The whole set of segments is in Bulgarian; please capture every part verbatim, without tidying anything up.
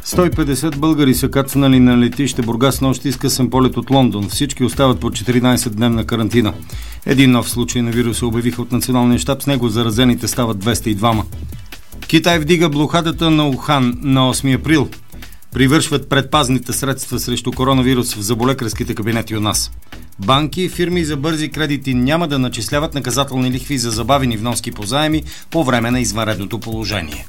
сто и петдесет българи са кацнали на летище Бургас нощи с късен полет от Лондон. Всички остават по четиринайсетдневна карантина. Един нов случай на вируса обявиха от националния щаб, с него заразените стават двеста и двама. Китай вдига блокадата на Ухан на осми април. Привършват предпазните средства срещу коронавирус в заболекарските кабинети у нас. Банки и фирми за бързи кредити няма да начисляват наказателни лихви за забавени вноски по заеми по време на извънредното положение.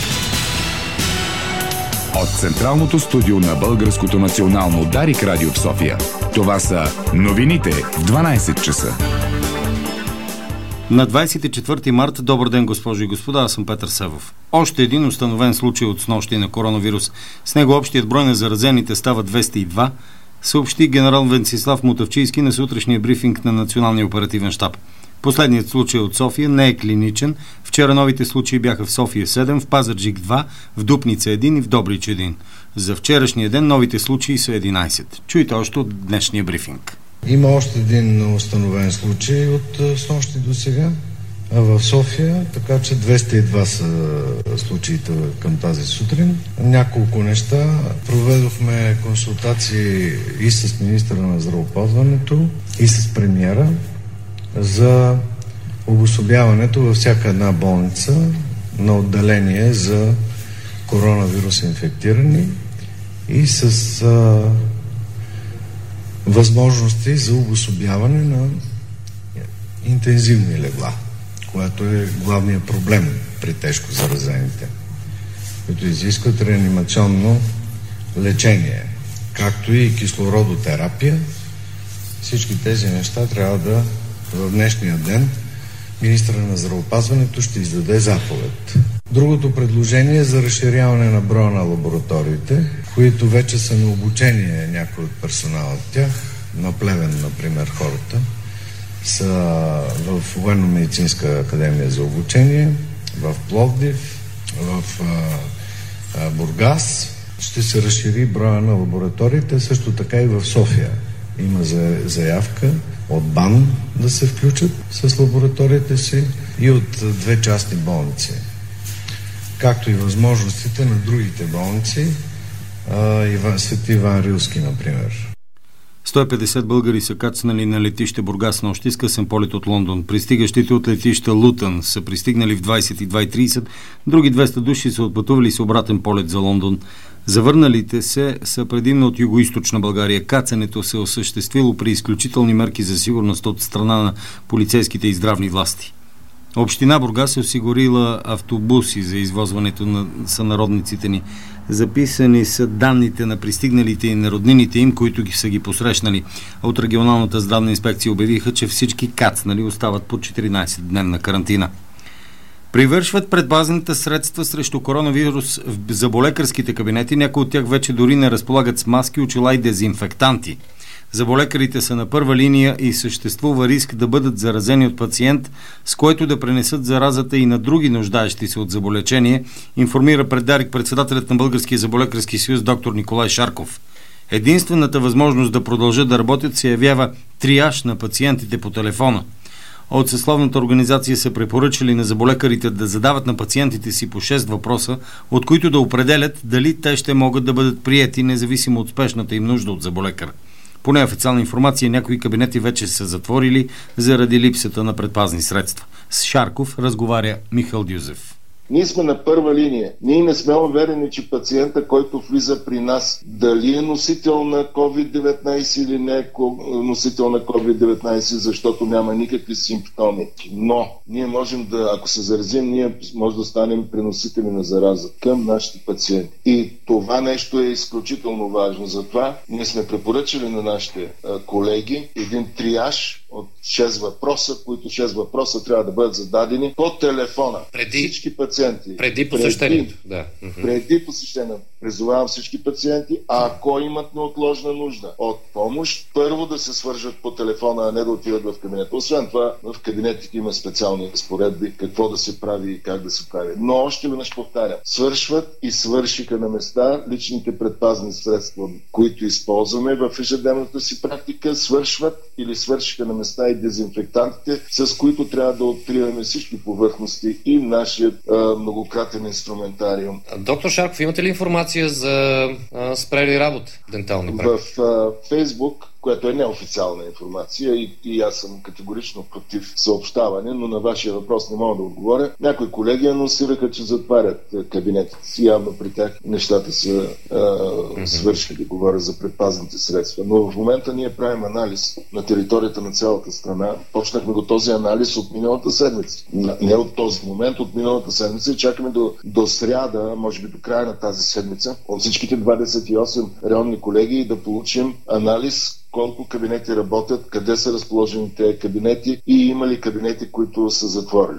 От Централното студио на Българското национално Дарик радио в София. Това са новините в дванайсет часа. На двайсет и четвърти март, добър ден, госпожи и господа, аз съм Петър Севов. Още един установен случай от снощи на коронавирус. С него общият брой на заразените става двеста и два, съобщи генерал Венцислав Мутавчийски на сутрешния брифинг на Националния оперативен щаб. Последният случай от София не е клиничен. Вчера новите случаи бяха в София седем, в Пазарджик два, в Дупница един и в Добрич един. За вчерашния ден новите случаи са единайсет. Чуйте още от днешния брифинг. Има още един установен случай от снощи до сега в София, така че двеста и два са случаите към тази сутрин. Няколко неща. Проведохме консултации и с министъра на здравеопазването, и с премиера за обособяването във всяка една болница на отделение за коронавирус инфектирани и с а, възможности за обособяване на интензивни легла, което е главният проблем при тежко заразените, които изискват реанимационно лечение, както и кислородотерапия. Всички тези неща трябва да в днешния ден министъра на здравеопазването ще издаде заповед. Другото предложение е за разширяване на броя на лабораториите, които вече са на обучение някои от персонала от тях. На Плевен, например, хората са в Военно-медицинска академия за обучение, в Пловдив, в а, а, Бургас. Ще се разшири броя на лабораториите, също така и в София. Има заявка от БАН да се включат с лабораториите си и от две частни болници, както и възможностите на другите болници, Свети Иван Рилски, например. сто и петдесет българи са кацнали на летище Бургас нощи с късен полет от Лондон. Пристигащите от летища Лутън са пристигнали в двайсет и два и трийсет, други двеста души са отпътували с обратен полет за Лондон. Завърналите се са предимно от югоизточна България. Кацането се осъществило при изключителни мерки за сигурност от страна на полицейските и здравни власти. Община Бургас е осигурила автобуси за извозването на сънародниците ни. Записани са данните на пристигналите и на роднините им, които ги са ги посрещнали. А от регионалната здравна инспекция обявиха, че всички кацнали остават по четиринайсетдневна карантина. Привършват предпазните средства срещу коронавирус в заболекарските кабинети. Някои от тях вече дори не разполагат с маски, очила и дезинфектанти. Заболекарите са на първа линия и съществува риск да бъдат заразени от пациент, с който да пренесат заразата и на други нуждаещи се от заболечение, информира пред Дарик председателят на Българския заболекарски съюз доктор Николай Шарков. Единствената възможност да продължат да работят се явява триаж на пациентите по телефона. От съсловната организация са препоръчали на заболекарите да задават на пациентите си по шест въпроса, от които да определят дали те ще могат да бъдат приети, независимо от спешната им нужда от заболекар. По неофициална информация, някои кабинети вече са затворили заради липсата на предпазни средства. С Шарков разговаря Михаил Дюзев. Ние сме на първа линия. Ние не сме уверени, че пациента, който влиза при нас, дали е носител на ковид деветнайсет или не е носител на ковид деветнайсет, защото няма никакви симптоми. Но ние можем да, ако се заразим, ние може да станем преносители на зараза към нашите пациенти. И това нещо е изключително важно. Затова ние сме препоръчали на нашите а, колеги един триаж от шест въпроса, които шест въпроса трябва да бъдат зададени по телефона. Преди, всички пациенти. Преди посещението. Преди, да. преди посещението. Призовавам всички пациенти, а ако имат неотложна нужда от помощ, първо да се свържат по телефона, а не да отидат в кабинета. Освен това, в кабинетите има специални разпоредби, какво да се прави и как да се прави. Но още веднъж повтарям, свършват и свършиха на места личните предпазни средства, които използваме в ежедневната си практика, свършват или свършиха на места и дезинфектантите, с които трябва да откриваме всички повърхности и нашия а, многократен инструментариум. Доктор Шарков, имате ли информация информация за а, спрели работа дентални практики? В Фейсбук, което е неофициална информация и, и аз съм категорично против съобщаване, но на вашия въпрос не мога да отговоря. Някои колеги анонсираха, че затварят кабинетите си. Явно при тях нещата са а, mm-hmm. свършили. Говоря за предпазните средства. Но в момента ние правим анализ на територията на цялата страна. Почнахме го този анализ от миналата седмица. Не от този момент, от миналата седмица и чакаме до, до сряда, може би до края на тази седмица, от всичките двадесет и осем районни колеги да получим анализ колко кабинети работят, къде са разположени тези кабинети и има ли кабинети, които са затворили.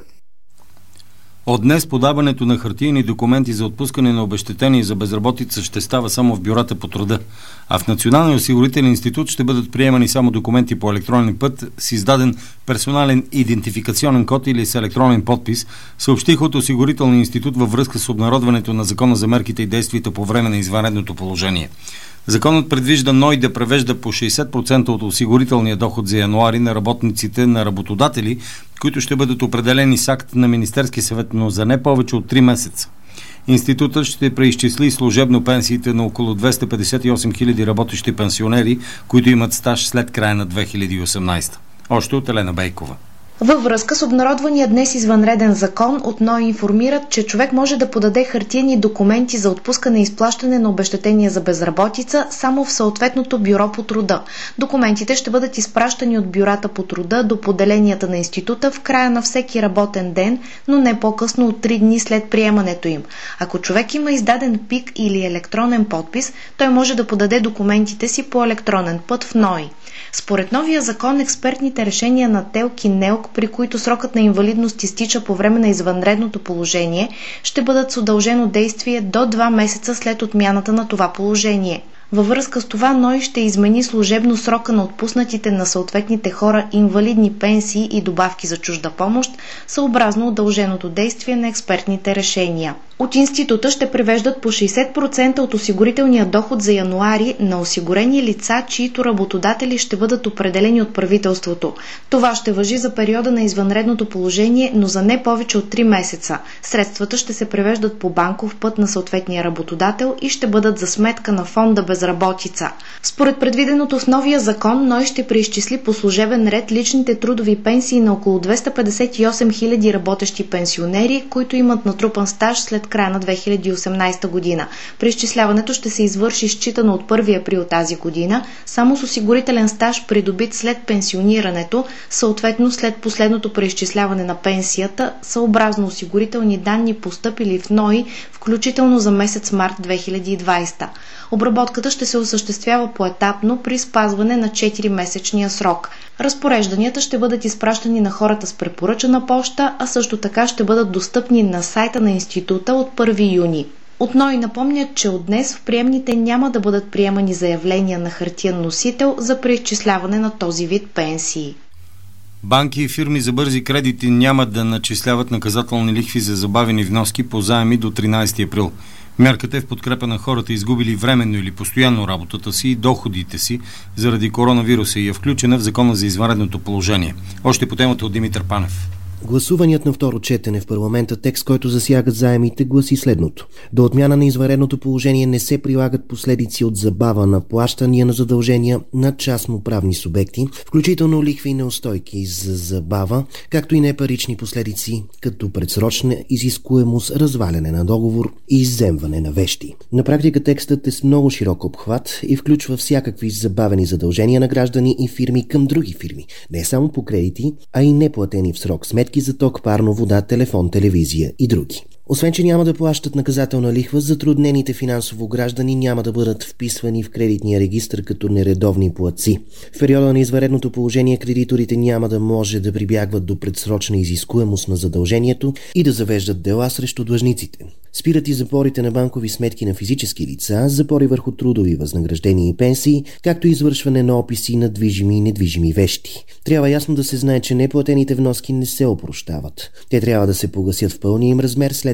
От днес подаването на хартиени документи за отпускане на обезщетение за безработица ще става само в бюрата по труда, а в Националния осигурителен институт ще бъдат приемани само документи по електронен път с издаден персонален идентификационен код или с електронен подпис, съобщиха от Осигурителния институт във връзка с обнародването на Закона за мерките и действията по време на извънредното положение. Законът предвижда НОИ да превежда по шейсет процента от осигурителния доход за януари на работниците на работодатели, които ще бъдат определени с акт на Министерския съвет, но за не повече от три месеца. Институтът ще преизчисли служебно пенсиите на около двеста петдесет и осем хиляди работещи пенсионери, които имат стаж след края на две хиляди и осемнадесета. Още от Елена Бейкова. Във връзка с обнародвания днес извънреден закон, от НОИ информират, че човек може да подаде хартиени документи за отпускане и изплащане на обезщетения за безработица само в съответното бюро по труда. Документите ще бъдат изпращани от бюрата по труда до поделенията на института в края на всеки работен ден, но не по-късно от три дни след приемането им. Ако човек има издаден ПИК или електронен подпис, той може да подаде документите си по електронен път в НОИ. Според новия закон, експертните решения на ТЕЛК и НЕЛК, при които срокът на инвалидност изтича по време на извънредното положение, ще бъдат с удължено действие до два месеца след отмяната на това положение. Във връзка с това НОИ ще измени служебно срока на отпуснатите на съответните хора инвалидни пенсии и добавки за чужда помощ, съобразно удълженото действие на експертните решения. От института ще превеждат по шейсет процента от осигурителния доход за януари на осигурени лица, чието работодатели ще бъдат определени от правителството. Това ще важи за периода на извънредното положение, но за не повече от три месеца. Средствата ще се превеждат по банков път на съответния работодател и ще бъдат за сметка на фонда безработица. Според предвиденото в новия закон, НОИ ще преизчисли по служебен ред личните трудови пенсии на около двеста петдесет и осем хиляди работещи пенсионери, които имат натрупан стаж след края на две хиляди и осемнадесета година. Преизчисляването ще се извърши считано от първи април тази година, само с осигурителен стаж, придобит след пенсионирането, съответно след последното преизчисляване на пенсията, съобразно осигурителни данни, постъпили в НОИ, включително за месец март две хиляди и двадесета. Обработката ще се осъществява поетапно при спазване на четиримесечния срок. Разпорежданията ще бъдат изпращани на хората с препоръчана поща, а също така ще бъдат достъпни на сайта на института от първи юни. От НОИ напомнят, че от днес в приемните няма да бъдат приемани заявления на хартиен носител за преизчисляване на този вид пенсии. Банки и фирми за бързи кредити няма да начисляват наказателни лихви за забавени вноски по заеми до тринадесети април. Мярката е в подкрепа на хората, изгубили временно или постоянно работата си и доходите си заради коронавируса и е включена в Закона за извънредното положение. Още по темата от Димитър Панев. Гласуваният на второ четене в парламента текст, който засягат заемите, гласи следното. До отмяна на извънредното положение не се прилагат последици от забава на плащания на задължения на частноправни субекти, включително лихви и неустойки за забава, както и непарични последици, като предсрочна изискуемост, разваляне на договор и изземване на вещи. На практика текстът е с много широк обхват и включва всякакви забавени задължения на граждани и фирми към други фирми, не само по кредити, а и неплатени в срок сметки за ток, парно, вода, телефон, телевизия и други. Освен че няма да плащат наказателна лихва, затруднените финансово граждани няма да бъдат вписвани в кредитния регистър като нередовни платци. В периода на извънредното положение кредиторите няма да може да прибягват до предсрочна изискуемост на задължението и да завеждат дела срещу длъжниците. Спират и запорите на банкови сметки на физически лица, запори върху трудови възнаграждения и пенсии, както и извършване на описи на движими и недвижими вещи. Трябва ясно да се знае, че неплатените вноски не се опрощават. Те трябва да се погасят в пълния им размер след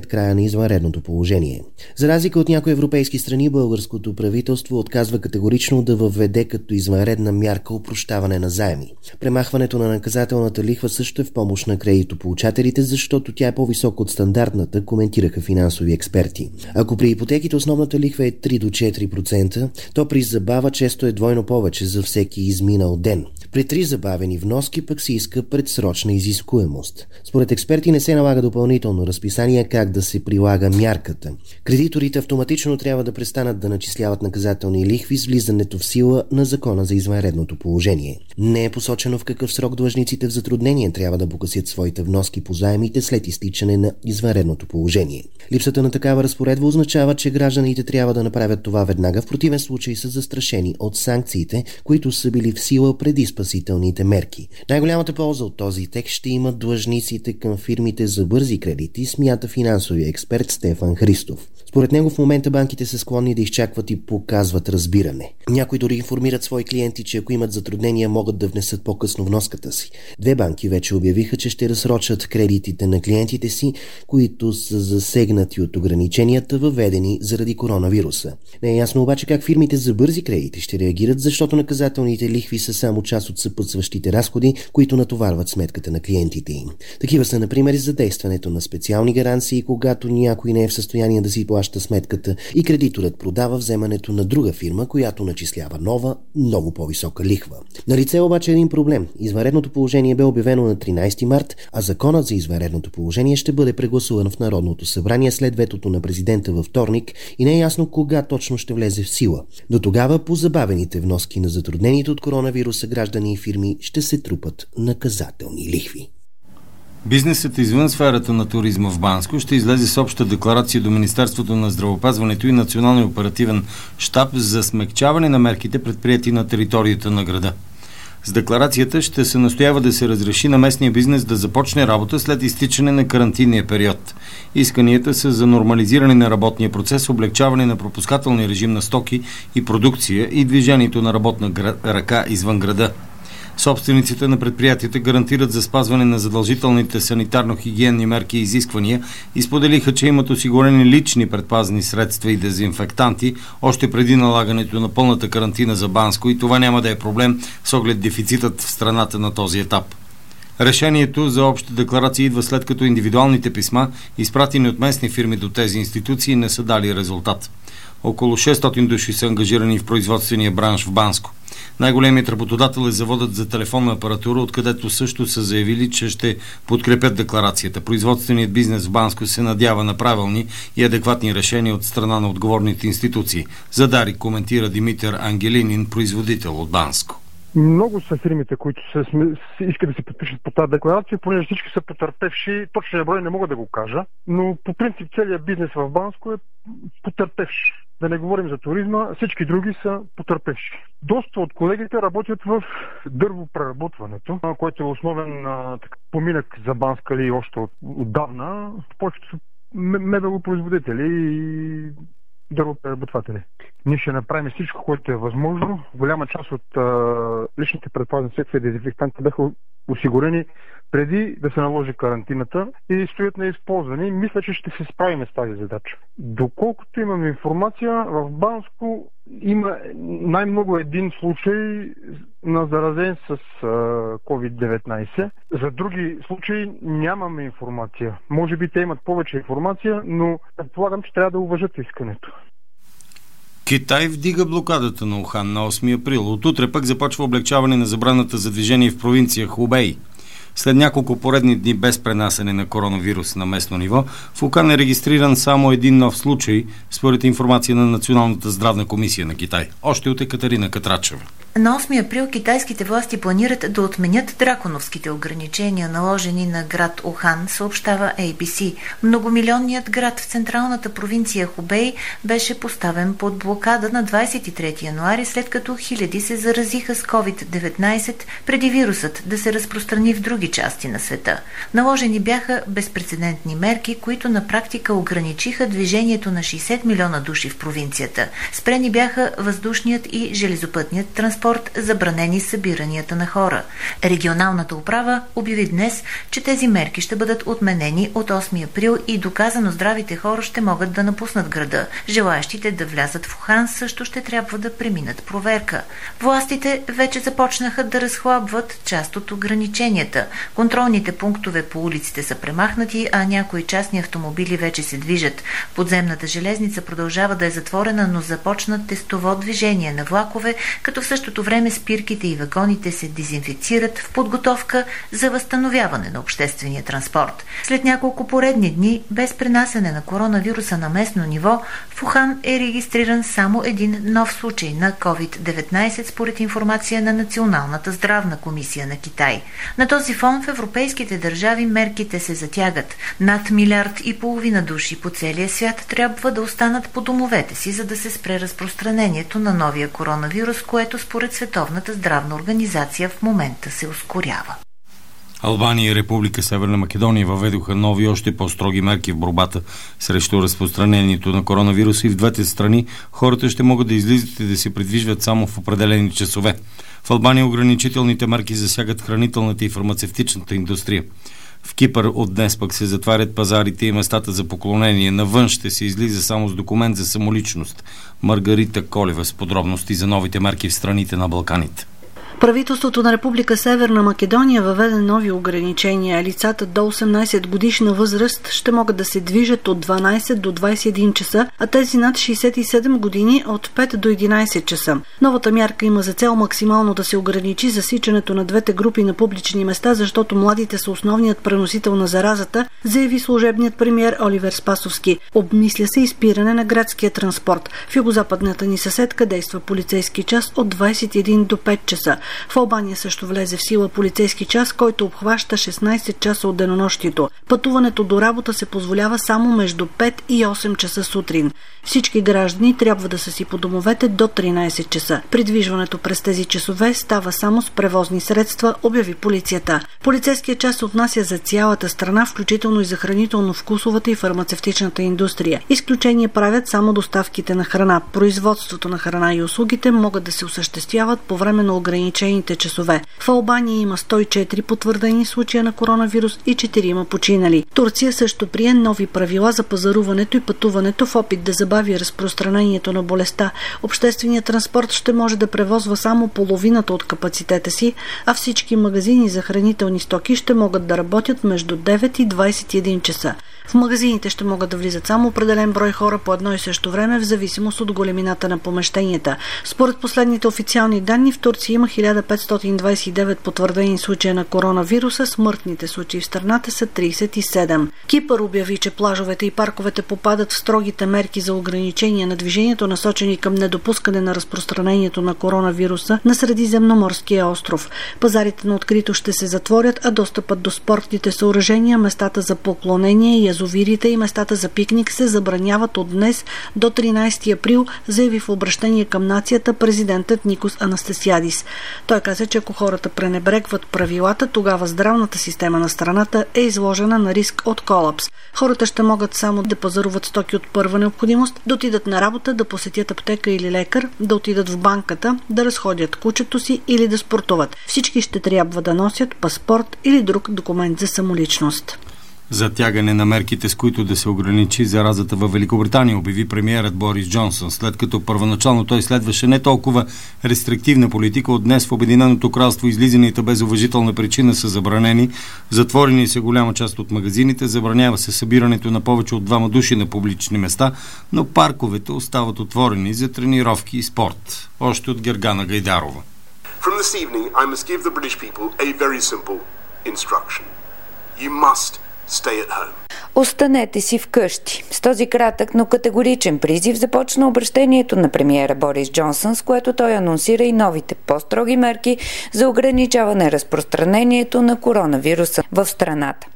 след края на извънредното положение. За разлика от някои европейски страни, българското правителство отказва категорично да въведе като извънредна мярка опрощаване на заеми. Премахването на наказателната лихва също е в помощ на кредитополучателите, защото тя е по-висока от стандартната, коментираха финансови експерти. Ако при ипотеките основната лихва е три до четири процента, то при забава често е двойно повече за всеки изминал ден. При три забавени вноски пък се иска предсрочна изискуемост. Според експерти не се налага допълнително разписание как да се прилага мярката. Кредиторите автоматично трябва да престанат да начисляват наказателни лихви с влизането в сила на Закона за извънредното положение. Не е посочено в какъв срок длъжниците в затруднение трябва да погасят своите вноски по заемите след изтичане на извънредното положение. Липсата на такава разпоредба означава, че гражданите трябва да направят това веднага, в противен случай са застрашени от санкциите, които са били в сила преди спасителните мерки. Най-голямата полза от този текст ще имат длъжниците към фирмите за бързи кредити, смята финансовия експерт Стефан Христов. Според него в момента банките са склонни да изчакват и показват разбиране. Някои дори информират свои клиенти, че ако имат затруднения, могат да внесат по-късно вноската си. Две банки вече обявиха, че ще разсрочат кредитите на клиентите си, които са засегнати от ограниченията, въведени заради коронавируса. Не е ясно обаче как фирмите за бързи кредити ще реагират, защото наказателните лихви са само част от съпътстващите разходи, които натоварват сметката на клиентите им. Такива са, например, задействането на специални гаранции, когато някой не е в състояние да си плаща сметката и кредиторът продава вземането на друга фирма, която начислява нова, много по-висока лихва. Налице обаче един проблем. Извънредното положение бе обявено на тринайсети март, а законът за извънредното положение ще бъде прегласуван в Народното събрание след ветото на президента във вторник и не е ясно кога точно ще влезе в сила. До тогава по забавените вноски на затруднените от коронавируса граждани и фирми ще се трупат наказателни лихви. Бизнесът извън сферата на туризма в Банско ще излезе с обща декларация до Министерството на здравеопазването и Националния оперативен щаб за смекчаване на мерките, предприети на територията на града. С декларацията ще се настоява да се разреши на местния бизнес да започне работа след изтичане на карантинния период. Исканията са за нормализиране на работния процес, облегчаване на пропускателния режим на стоки и продукция и движението на работна ръка извън града. Собствениците на предприятията гарантират за спазване на задължителните санитарно-хигиенни мерки и изисквания и споделиха, че имат осигурени лични предпазни средства и дезинфектанти още преди налагането на пълната карантина за Банско и това няма да е проблем с оглед дефицитът в страната на този етап. Решението за обща декларация идва след като индивидуалните писма, изпратени от местни фирми до тези институции, не са дали резултат. Около шестстотин души са ангажирани в производствения бранш в Банско. Най-големият работодател е заводът за телефонна апаратура, откъдето също са заявили, че ще подкрепят декларацията. Производственият бизнес в Банско се надява на правилни и адекватни решения от страна на отговорните институции. За Дарик коментира Димитър Ангелинин, производител от Банско. Много са фирмите, които се, искат да се подпишат по тази декларация, понеже всички са потърпевши. Точния брой не мога да го кажа, но по принцип целият бизнес в Банско е потърпевши. Да не говорим за туризма, всички други са потърпевши. Доста от колегите работят в дървопреработването, което е основен а, так, поминък за Банска ли още от, отдавна. Повечето са мебелопроизводители и дървопреработватели. Ние ще направим всичко, което е възможно. Голяма част от а, личните предпазни средства и дезинфектанти бяха осигурени преди да се наложи карантината и стоят неизползвани. Мисля, че ще се справим с тази задача. Доколкото имам информация, в Банско има най-много един случай на заразен с ковид деветнайсет. За други случаи нямаме информация. Може би те имат повече информация, но предполагам, че трябва да уважат искането. Китай вдига блокадата на Ухан на осми април. От утре пък започва облегчаване на забраната за движение в провинция Хубей. След няколко поредни дни без пренасене на коронавирус на местно ниво, в Ухан е регистриран само един нов случай, според информация на Националната здравна комисия на Китай. Още от Екатерина Катрачева. На осми април китайските власти планират да отменят драконовските ограничения, наложени на град Ухан, съобщава Ей Би Си. Многомилионният град в централната провинция Хубей беше поставен под блокада на двадесет и трети януари, след като хиляди се заразиха с ковид деветнайсет преди вирусът да се разпространи в други части на света. Наложени бяха безпрецедентни мерки, които на практика ограничиха движението на шейсет милиона души в провинцията. Спрени бяха въздушният и железопътният транспорт. транспорт, забранени събиранията на хора. Регионалната управа обяви днес, че тези мерки ще бъдат отменени от осми април и доказано здравите хора ще могат да напуснат града. Желаещите да влязат в Ухан също ще трябва да преминат проверка. Властите вече започнаха да разхлабват част от ограниченията. Контролните пунктове по улиците са премахнати, а някои частни автомобили вече се движат. Подземната железница продължава да е затворена, но започна тестово движение на влакове, като в същото време спирките и вагоните се дезинфекцират в подготовка за възстановяване на обществения транспорт. След няколко поредни дни без пренасене на коронавируса на местно ниво, в Ухан е регистриран само един нов случай на ковид деветнайсет според информация на Националната здравна комисия на Китай. На този фон в европейските държави мерките се затягат. Над милиард и половина души по целия свят трябва да останат по домовете си, за да се спре разпространението на новия коронавирус, което според Световната здравна организация в момента се ускорява. Албания и Република Северна Македония въведоха нови още по-строги мерки в борбата срещу разпространението на коронавируса и в двете страни хората ще могат да излизат и да се придвижват само в определени часове. В Албания ограничителните мерки засягат хранителната и фармацевтичната индустрия. В Кипър от днес пък се затварят пазарите и местата за поклонение. Навън ще се излиза само с документ за самоличност. Маргарита Колева с подробности за новите мерки в страните на Балканите. Правителството на Република Северна Македония въведе нови ограничения. Лицата до осемнайсет годишна възраст ще могат да се движат от дванайсет до двайсет и един часа, а тези над шейсет и седем години от пет до единайсет часа. Новата мярка има за цел максимално да се ограничи засичането на двете групи на публични места, защото младите са основният преносител на заразата, заяви служебният премиер Оливер Спасовски. Обмисля се изпиране на градския транспорт. В югозападната ни съседка действа полицейски час от двайсет и един до пет часа. В Албания също влезе в сила полицейски час, който обхваща шестнайсет часа от денонощието. Пътуването до работа се позволява само между пет и осем часа сутрин. Всички граждани трябва да са си по домовете до тринайсет часа. Придвижването през тези часове става само с превозни средства, обяви полицията. Полицейският час се отнася за цялата страна, включително и за хранително-вкусовата и фармацевтичната индустрия. Изключение правят само доставките на храна. Производството на храна и услугите могат да се осъществяват по време на ограничените часове. В Албания има сто и четири потвърдени случая на коронавирус и четирима починали. Турция също прие нови правила за пазаруването и пътуването в опит да забави разпространението на болестта. Общественият транспорт ще може да превозва само половината от капацитета си, а всички магазини за хранителни стоки ще могат да работят между девет и двайсет и един часа. В магазините ще могат да влизат само определен брой хора по едно и също време, в зависимост от големината на помещенията. Според последните официални данни в Турция има хиляда петстотин двайсет и девет потвърдени случая на коронавируса, смъртните случаи в страната са трийсет и седем. Кипър обяви, че плажовете и парковете попадат в строгите мерки за ограничение на движението, насочени към недопускане на разпространението на коронавируса на Средиземноморския остров. Пазарите на открито ще се затворят, а достъпът до спортните съоръжения, местата за поклонение, язовирите и местата за пикник се забраняват от днес до тринайсети април, заяви в обращение към нацията президентът Никос Анастасиадис. Той каза, че ако хората пренебрегват правилата, тогава здравната система на страната е изложена на риск от колапс. Хората ще могат само да пазаруват стоки от първа необходимост, да отидат на работа, да посетят аптека или лекар, да отидат в банката, да разходят кучето си или да спортуват. Всички ще трябва да носят паспорт или друг документ за самоличност. Затягане на мерките, с които да се ограничи заразата във Великобритания, обяви премиерът Борис Джонсън, след като първоначално той следваше не толкова рестриктивна политика. От днес в Обединеното кралство излизанията без уважителна причина са забранени, затворени са голяма част от магазините, забранява се събирането на повече от двама души на публични места, но парковете остават отворени за тренировки и спорт. Още от Гергана Гайдарова. From this evening, I must give the British people a very simple instruction. You must stay at home. Останете си вкъщи. С този кратък, но категоричен призив започна обращението на премиера Борис Джонсън, с което той анонсира и новите по-строги мерки за ограничаване разпространението на коронавируса в страната.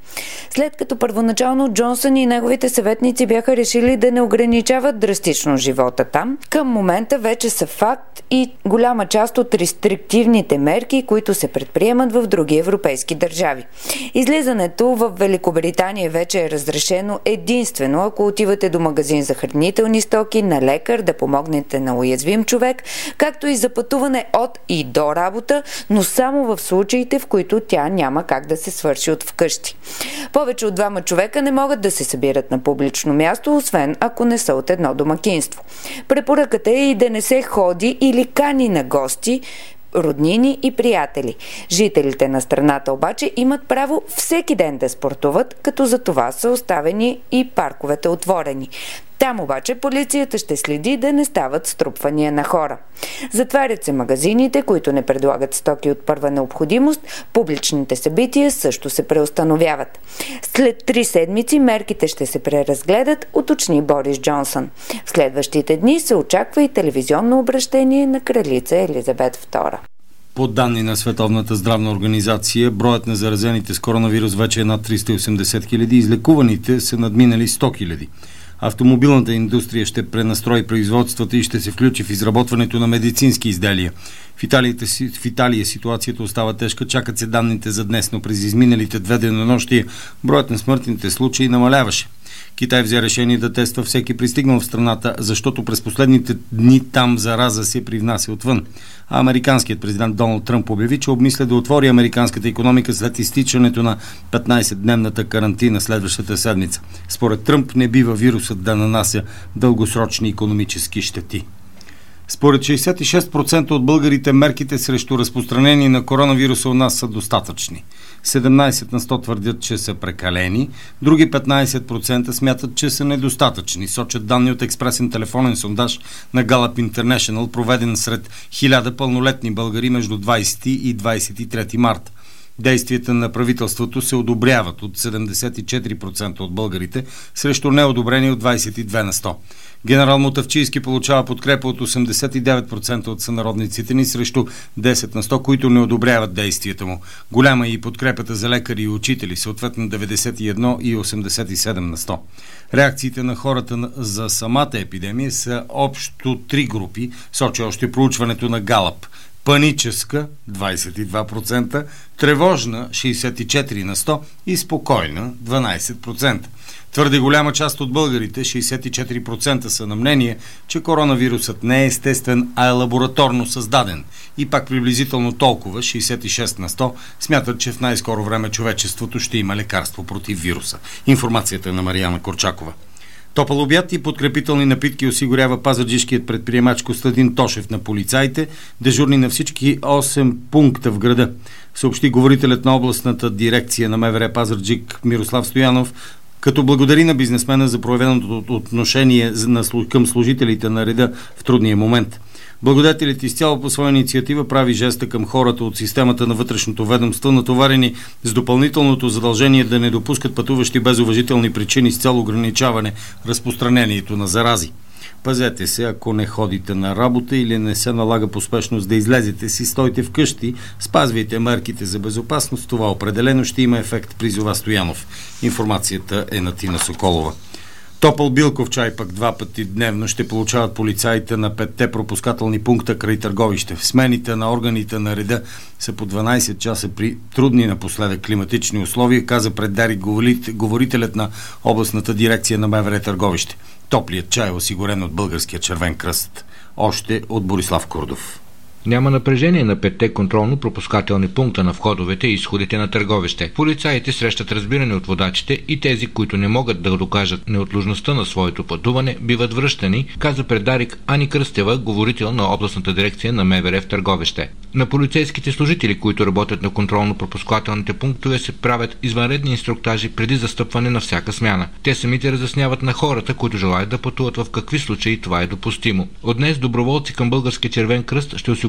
След като първоначално Джонсън и неговите съветници бяха решили да не ограничават драстично живота там, към момента вече са факт и голяма част от рестриктивните мерки, които се предприемат в други европейски държави. Излизането в Великобритания вече е разрешено единствено ако отивате до магазин за хранителни стоки, на лекар, да помогнете на уязвим човек, както и за пътуване от и до работа, но само в случаите, в които тя няма как да се свърши от вкъщи. Повече от двама човека не могат да се събират на публично място, освен ако не са от едно домакинство. Препоръката е и да не се ходи или кани на гости, роднини и приятели. Жителите на страната обаче имат право всеки ден да спортуват, като за това са оставени и парковете отворени. Там обаче полицията ще следи да не стават струпвания на хора. Затварят се магазините, които не предлагат стоки от първа необходимост, публичните събития също се преустановяват. След три седмици мерките ще се преразгледат, уточни Борис Джонсън. В следващите дни се очаква и телевизионно обращение на кралица Елизабет втора. По данни на Световната здравна организация, броят на заразените с коронавирус вече е над триста и осемдесет хиляди, излекуваните са надминали сто хиляди. Автомобилната индустрия ще пренастрои производствата и ще се включи в изработването на медицински изделия. В Италия, в Италия ситуацията остава тежка, чакат се данните за днес, но през изминалите две денонощия броят на смъртните случаи намаляваше. Китай взе решение да тества всеки пристигнал в страната, защото през последните дни там зараза се привнася отвън. А американският президент Доналд Тръмп обяви, че обмисля да отвори американската икономика след изтичането на петнайсетдневната карантина следващата седмица. Според Тръмп не бива вирусът да нанася дългосрочни икономически щети. Според шейсет и шест процента от българите мерките срещу разпространение на коронавируса у нас са достатъчни. седемнайсет на сто твърдят, че са прекалени, други петнайсет процента смятат, че са недостатъчни, сочат данни от експресен телефонен сондаж на Gallup International, проведен сред хиляда пълнолетни българи между двайсети и двайсет и трети март. Действията на правителството се одобряват от седемдесет и четири процента от българите, срещу неодобрени от двайсет и две на сто. Генерал Мутафчийски получава подкрепа от осемдесет и девет процента от сънародниците ни срещу десет на сто, които не одобряват действията му. Голяма е и подкрепата за лекари и учители, съответно деветдесет и едно и осемдесет и седем на сто. Реакциите на хората за самата епидемия са общо три групи, сочи още проучването на Галап. Паническа двайсет и два процента, тревожна шейсет и четири на сто и спокойна дванайсет процента. Твърде голяма част от българите, шейсет и четири процента, са на мнение, че коронавирусът не е естествен, а е лабораторно създаден. И пак приблизително толкова, шейсет и шест на сто, смятат, че в най-скоро време човечеството ще има лекарство против вируса. Информацията е на Марияна Корчакова. Топъл обяд и подкрепителни напитки осигурява пазарджишкият предприемач Костадин Тошев на полицаите, дежурни на всички осем пункта в града. Съобщи говорителят на областната дирекция на МВР Пазарджик Мирослав Стоянов, като благодари на бизнесмена за проявеното отношение към служителите на реда в трудния момент. Благодетелят изцяло по своя инициатива прави жеста към хората от системата на вътрешното ведомство, натоварени с допълнителното задължение да не допускат пътуващи без уважителни причини с цел ограничаване разпространението на зарази. Пазете се, ако не ходите на работа или не се налага поспешност да излезете си, стойте вкъщи, спазвайте мерките за безопасност, това определено ще има ефект, призова Стоянов. Информацията е на Тина Соколова. Топъл билков чай пък два пъти дневно ще получават полицаите на петте пропускателни пункта край Търговище. В смените на органите на реда са по дванайсет часа при трудни напоследък климатични условия, каза пред Дарик говорителят на областната дирекция на МВР Търговище. Топлият чай е осигурен от Българския червен кръст. Още от Борислав Курдов. Няма напрежение на петте контролно-пропускателни пункта на входовете и изходите на Търговище. Полицаите срещат разбиране от водачите и тези, които не могат да докажат неотложността на своето пътуване, биват връщани, каза пред Дарик Ани Кръстева, говорител на областната дирекция на МВР в Търговище. На полицейските служители, които работят на контролно-пропускателните пунктове, се правят извънредни инструктажи преди застъпване на всяка смяна. Те самите разясняват на хората, които желаят да пътуват, в какви случаи това е допустимо. От днес доброволци към Българския червен кръст ще осигурят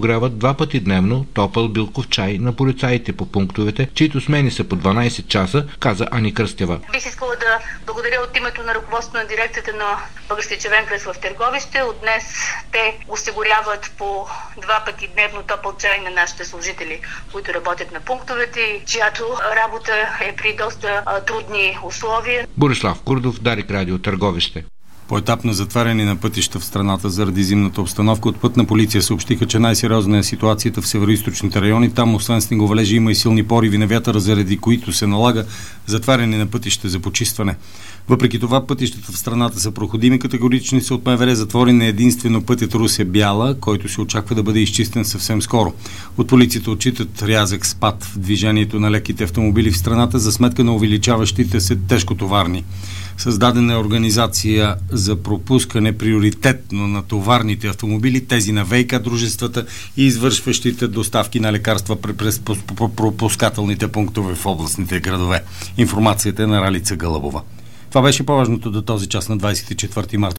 подогряват два пъти дневно топъл билков чай на полицаите по пунктовете, чието смени са по дванайсет часа, каза Ани Кръстева. Бих искала да благодаря от името на ръководството на дирекцията на Българския червен кръст в Търговище. От днес те осигуряват по два пъти дневно топъл чай на нашите служители, които работят на пунктовете и чиято работа е при доста а, трудни условия. Борислав Курдов, Дарик радио, Търговище. По-етапно затваряне на пътища в страната заради зимната обстановка от Пътна полиция съобщиха, че най-сериозна е ситуацията в североизточните райони. Там, освен снеговалежи, има и силни пориви на вятъра, заради които се налага затваряне на пътища за почистване. Въпреки това, пътищата в страната са проходими. Категорични са от МВР. Затворен е единствено пътят Русе-Бяла, който се очаква да бъде изчистен съвсем скоро. От полицията отчитат рязък спад в движението на леките автомобили в страната за сметка на увеличаващите се тежкотоварни. Създадена е организация за пропускане приоритетно на товарните автомобили, тези на ВиК дружествата и извършващите доставки на лекарства през пропускателните пунктове в областните градове. Информацията е на Ралица Гълъбова. Това беше по-важното до този час на двадесет и четвърти март.